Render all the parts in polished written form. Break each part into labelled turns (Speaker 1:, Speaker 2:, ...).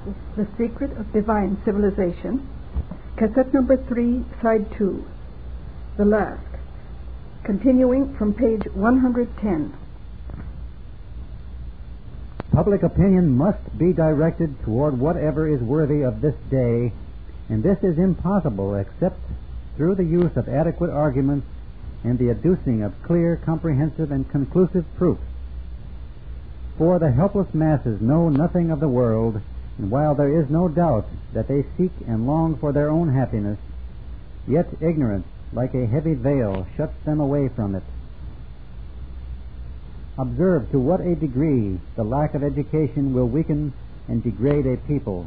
Speaker 1: The Secret of Divine Civilization, cassette number 3, side 2, the last, continuing from page 110.
Speaker 2: Public opinion must be directed toward whatever is worthy of this day, and this is impossible except through the use of adequate arguments and the adducing of clear, comprehensive, and conclusive proofs. For the helpless masses know nothing of the world, and while there is no doubt that they seek and long for their own happiness, yet ignorance, like a heavy veil, shuts them away from it. Observe to what a degree the lack of education will weaken and degrade a people.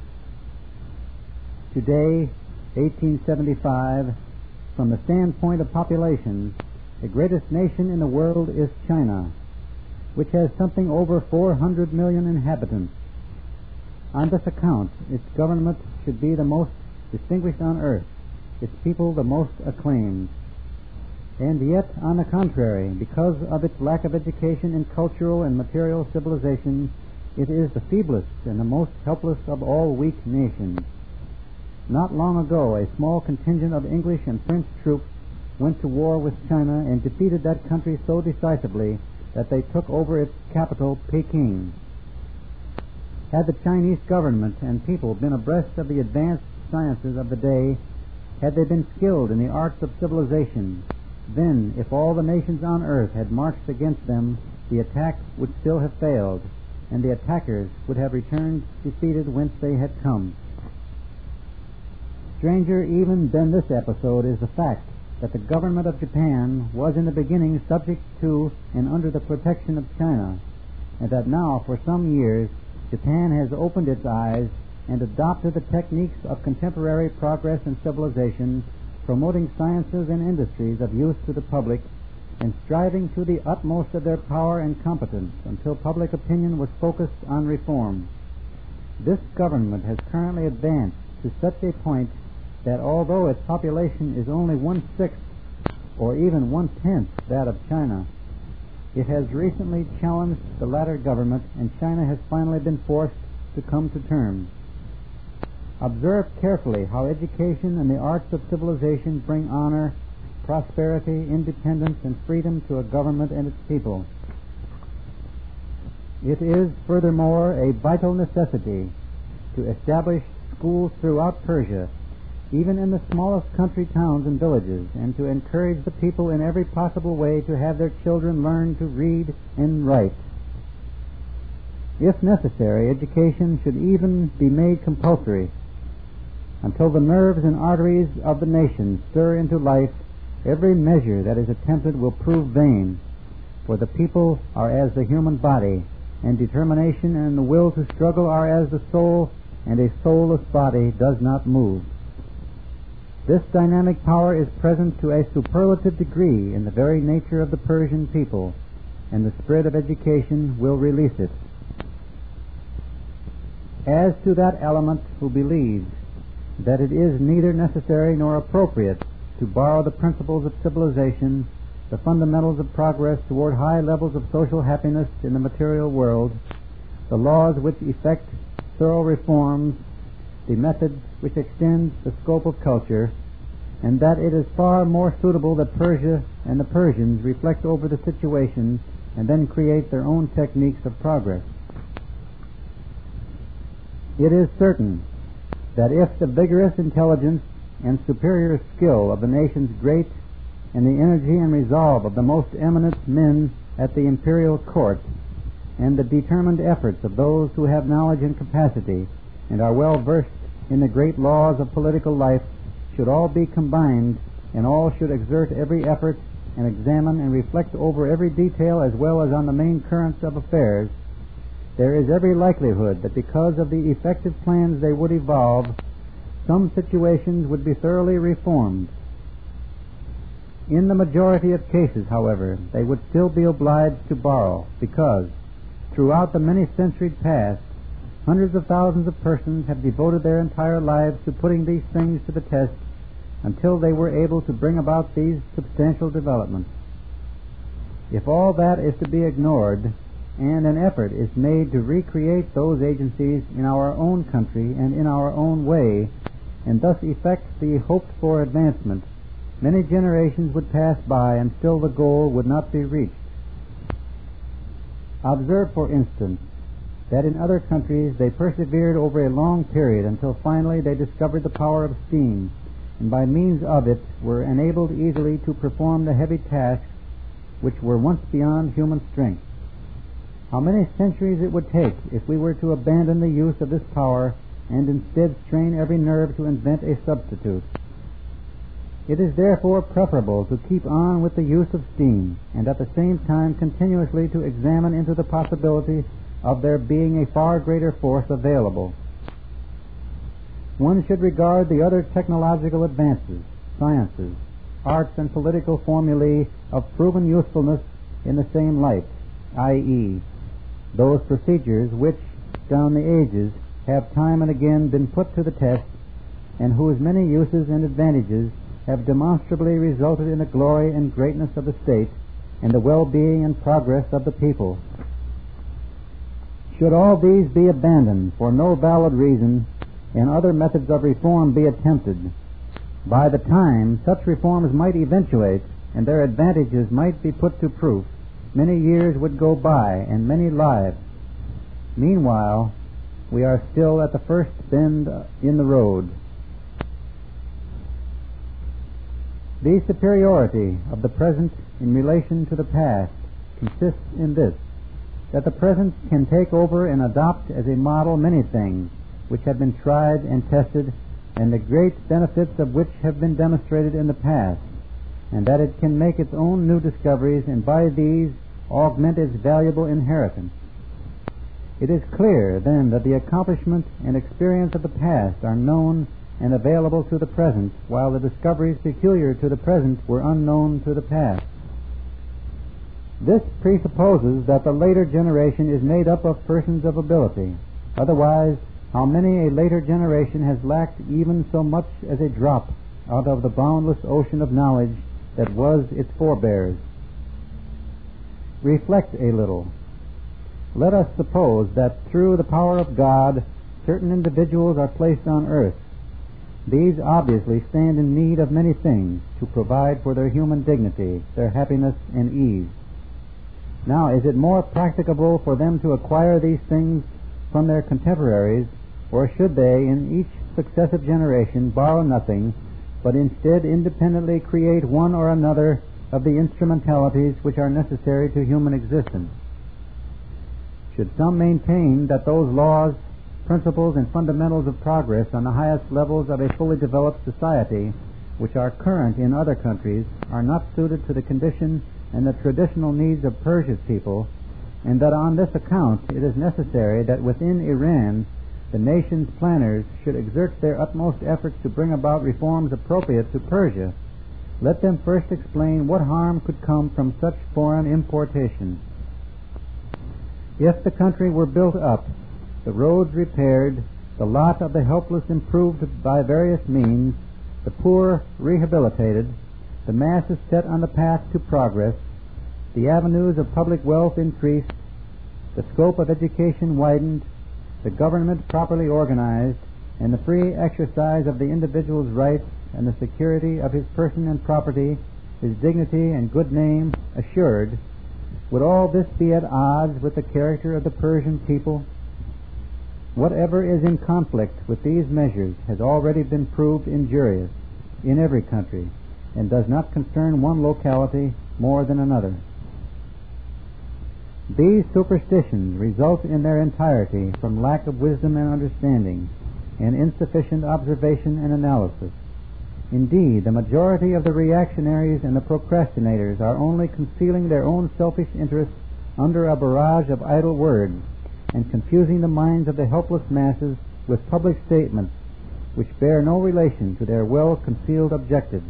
Speaker 2: Today, 1875, from the standpoint of population, the greatest nation in the world is China, which has something over 400 million inhabitants. On this account, its government should be the most distinguished on earth, its people the most acclaimed. And yet, on the contrary, because of its lack of education in cultural and material civilization, it is the feeblest and the most helpless of all weak nations. Not long ago, a small contingent of English and French troops went to war with China and defeated that country so decisively that they took over its capital, Peking. Had the Chinese government and people been abreast of the advanced sciences of the day, had they been skilled in the arts of civilization, then, if all the nations on earth had marched against them, the attack would still have failed, and the attackers would have returned defeated whence they had come. Stranger even than this episode is the fact that the government of Japan was in the beginning subject to and under the protection of China, and that now, for some years, Japan has opened its eyes and adopted the techniques of contemporary progress and civilization, promoting sciences and industries of use to the public, and striving to the utmost of their power and competence until public opinion was focused on reform. This government has currently advanced to such a point that although its population is only 1/6 or even 1/10 that of China, it has recently challenged the latter government, and China has finally been forced to come to terms. Observe carefully how education and the arts of civilization bring honor, prosperity, independence, and freedom to a government and its people. It is, furthermore, a vital necessity to establish schools throughout Persia, even in the smallest country towns and villages, and to encourage the people in every possible way to have their children learn to read and write. If necessary, education should even be made compulsory. Until the nerves and arteries of the nation stir into life, every measure that is attempted will prove vain, for the people are as the human body, and determination and the will to struggle are as the soul, and a soulless body does not move. This dynamic power is present to a superlative degree in the very nature of the Persian people, and the spirit of education will release it. As to that element who believes that it is neither necessary nor appropriate to borrow the principles of civilization, the fundamentals of progress toward high levels of social happiness in the material world, the laws which effect thorough reforms, the methods which extend the scope of culture, and that it is far more suitable that Persia and the Persians reflect over the situation and then create their own techniques of progress. It is certain that if the vigorous intelligence and superior skill of the nation's great, and the energy and resolve of the most eminent men at the imperial court, and the determined efforts of those who have knowledge and capacity and are well versed in the great laws of political life should all be combined, and all should exert every effort and examine and reflect over every detail as well as on the main currents of affairs, there is every likelihood that because of the effective plans they would evolve, some situations would be thoroughly reformed. In the majority of cases, however, they would still be obliged to borrow, because throughout the many centuries past, hundreds of thousands of persons have devoted their entire lives to putting these things to the test until they were able to bring about these substantial developments. If all that is to be ignored, and an effort is made to recreate those agencies in our own country and in our own way, and thus effect the hoped-for advancement, many generations would pass by and still the goal would not be reached. Observe, for instance, that in other countries they persevered over a long period until finally they discovered the power of steam, and by means of it were enabled easily to perform the heavy tasks which were once beyond human strength. How many centuries it would take if we were to abandon the use of this power and instead strain every nerve to invent a substitute. It is therefore preferable to keep on with the use of steam, and at the same time continuously to examine into the possibility of there being a far greater force available. One should regard the other technological advances, sciences, arts, and political formulae of proven usefulness in the same light, i.e., those procedures which, down the ages, have time and again been put to the test, and whose many uses and advantages have demonstrably resulted in the glory and greatness of the state and the well-being and progress of the people. Should all these be abandoned for no valid reason, and other methods of reform be attempted, by the time such reforms might eventuate and their advantages might be put to proof, many years would go by and many lives. Meanwhile, we are still at the first bend in the road. The superiority of the present in relation to the past consists in this, that the present can take over and adopt as a model many things which have been tried and tested, and the great benefits of which have been demonstrated in the past, and that it can make its own new discoveries and by these augment its valuable inheritance. It is clear, then, that the accomplishment and experience of the past are known and available to the present, while the discoveries peculiar to the present were unknown to the past. This presupposes that the later generation is made up of persons of ability. Otherwise, how many a later generation has lacked even so much as a drop out of the boundless ocean of knowledge that was its forebears? Reflect a little. Let us suppose that through the power of God certain individuals are placed on earth. These obviously stand in need of many things to provide for their human dignity, their happiness, and ease. Now, is it more practicable for them to acquire these things from their contemporaries, or should they, in each successive generation, borrow nothing, but instead independently create one or another of the instrumentalities which are necessary to human existence? Should some maintain that those laws, principles, and fundamentals of progress on the highest levels of a fully developed society, which are current in other countries, are not suited to the condition and the traditional needs of Persia's people, and that on this account it is necessary that within Iran the nation's planners should exert their utmost efforts to bring about reforms appropriate to Persia, let them first explain what harm could come from such foreign importation. If the country were built up, the roads repaired, the lot of the helpless improved by various means, the poor rehabilitated, the masses set on the path to progress, the avenues of public wealth increased, the scope of education widened, the government properly organized, and the free exercise of the individual's rights and the security of his person and property, his dignity and good name assured, would all this be at odds with the character of the Persian people? Whatever is in conflict with these measures has already been proved injurious in every country, and does not concern one locality more than another. These superstitions result in their entirety from lack of wisdom and understanding, and insufficient observation and analysis. Indeed, the majority of the reactionaries and the procrastinators are only concealing their own selfish interests under a barrage of idle words, and confusing the minds of the helpless masses with public statements which bear no relation to their well-concealed objectives.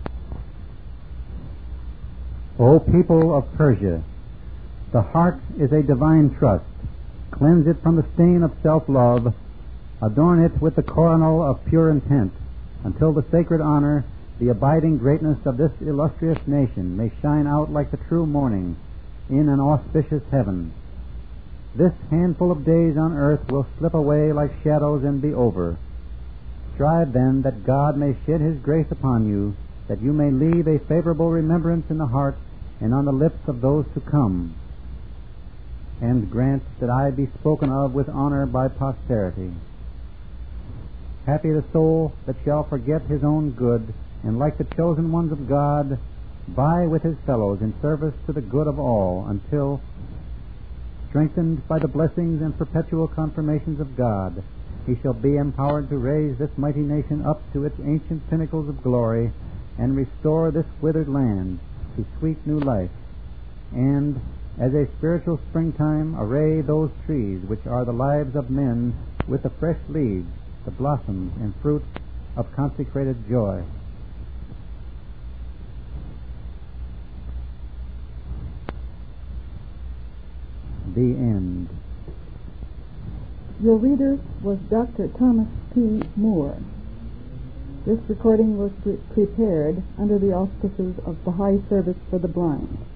Speaker 2: O people of Persia, the heart is a divine trust. Cleanse it from the stain of self-love. Adorn it with the coronal of pure intent, until the sacred honor, the abiding greatness of this illustrious nation may shine out like the true morning in an auspicious heaven. This handful of days on earth will slip away like shadows and be over. Strive then that God may shed His grace upon you, that you may leave a favorable remembrance in the heart and on the lips of those to come, and grant that I be spoken of with honor by posterity. Happy the soul that shall forget his own good, and like the chosen ones of God, vie with his fellows in service to the good of all, until, strengthened by the blessings and perpetual confirmations of God, he shall be empowered to raise this mighty nation up to its ancient pinnacles of glory, and restore this withered land to sweet new life, and, as a spiritual springtime, array those trees which are the lives of men with the fresh leaves, the blossoms and fruit of consecrated joy. The end.
Speaker 1: Your reader was Dr. Thomas P. Moore. This recording was prepared under the auspices of the High Service for the Blind.